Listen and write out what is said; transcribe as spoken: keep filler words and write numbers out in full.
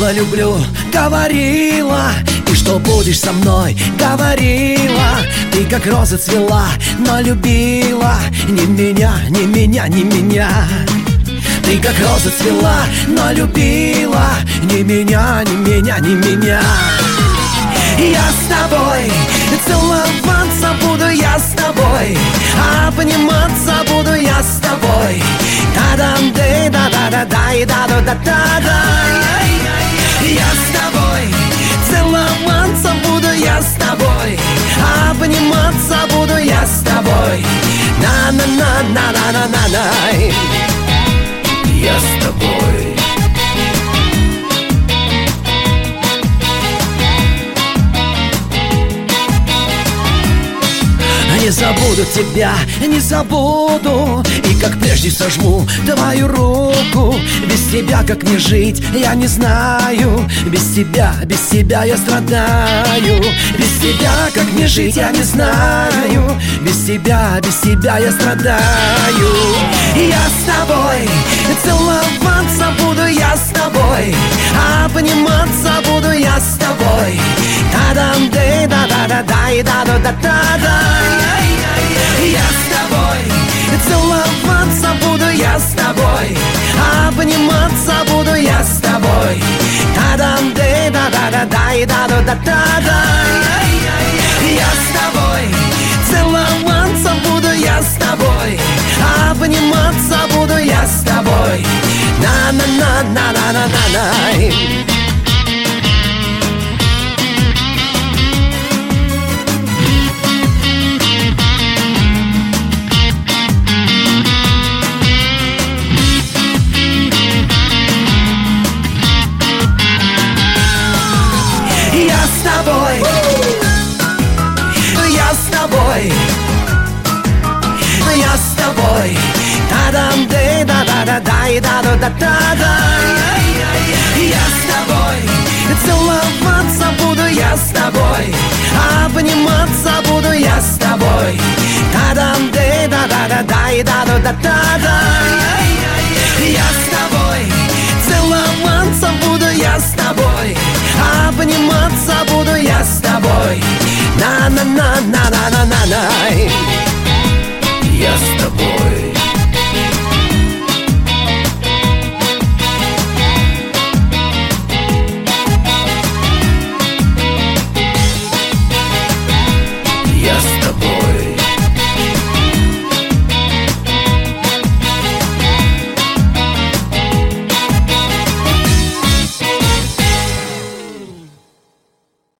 Говорила, люблю, говорила, и что будешь со мной, говорила. Ты как роза цвела, но любила не меня, не меня, не меня. Ты как роза цвела, но любила не меня, не меня, не меня. Я с тобой, целоваться буду я с тобой, обниматься буду я с тобой. Та-дам, дэй, да-да-да-дай, да-да-да-да-да. Я с тобой, целоваться буду я с тобой, обниматься буду я с тобой. На-на-на-на-на-на-на. Я с тобой. Не забуду тебя, не забуду, и как прежде сожму твою руку. Без тебя как мне жить, я не знаю. Без тебя, без тебя я страдаю. Без тебя как мне жить, я не знаю. Без тебя, без тебя я страдаю. Я с тобой, целоваться буду я с тобой, обниматься буду я с тобой. Та-дам, дэй, да-да-да-дай, да-да-да-да-да. Я с тобой, целоваться буду я с тобой, обниматься буду я с тобой. Та-дам, дэй, да-да-да-дай, да-да-да-да-да. Я с тобой, целоваться буду я с тобой, обниматься буду я с тобой. На-на-на-на-на-на-на. Я с тобой, я с тобой, я с тобой. Та-дам, дэй, да-да-да-дай, да-да-да-да-да. Я с тобой, целоваться буду я с тобой, обниматься буду я с тобой. Та-дам, дэй, да-да-да-дай, да-да-да-да-да. Я с тобой, целоваться буду я с тобой, обниматься буду я с тобой. На-на-на-на-на-на-на. Я с тобой.